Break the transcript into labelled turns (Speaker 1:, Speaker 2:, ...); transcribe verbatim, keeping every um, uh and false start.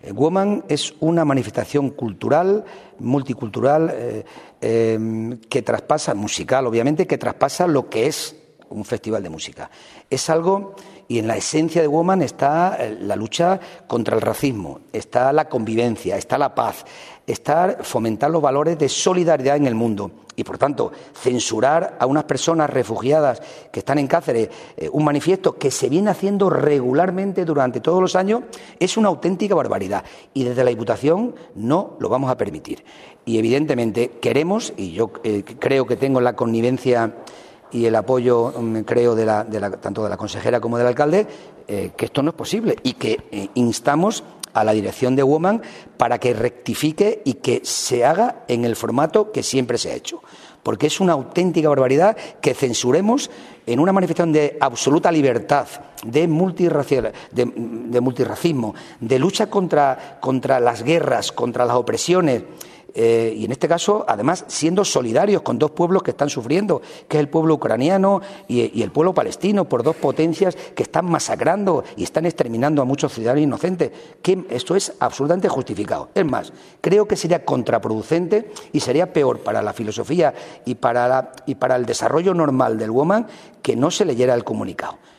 Speaker 1: Eh, Woman es una manifestación cultural, multicultural, eh, eh, que traspasa, musical obviamente, que traspasa lo que es un festival de música. Es algo, y en la esencia de Woman está la lucha contra el racismo, está la convivencia, está la paz, está fomentar los valores de solidaridad en el mundo. Y, por tanto, censurar a unas personas refugiadas que están en Cáceres, eh, un manifiesto que se viene haciendo regularmente durante todos los años, es una auténtica barbaridad. Y desde la Diputación no lo vamos a permitir. Y, evidentemente, queremos, y yo eh, creo que tengo la connivencia y el apoyo, creo, de la, de la, tanto de la consejera como del alcalde, eh, que esto no es posible y que eh, instamos a la dirección de Woman para que rectifique y que se haga en el formato que siempre se ha hecho. Porque es una auténtica barbaridad que censuremos en una manifestación de absoluta libertad, de, multirracial, de, de multirracismo, de lucha contra, contra las guerras, contra las opresiones. Eh, y en este caso, además, siendo solidarios con dos pueblos que están sufriendo, que es el pueblo ucraniano y, y el pueblo palestino, por dos potencias que están masacrando y están exterminando a muchos ciudadanos inocentes. Que esto es absolutamente justificado. Es más, creo que sería contraproducente y sería peor para la filosofía y para, la, y para el desarrollo normal del Woman que no se leyera el comunicado.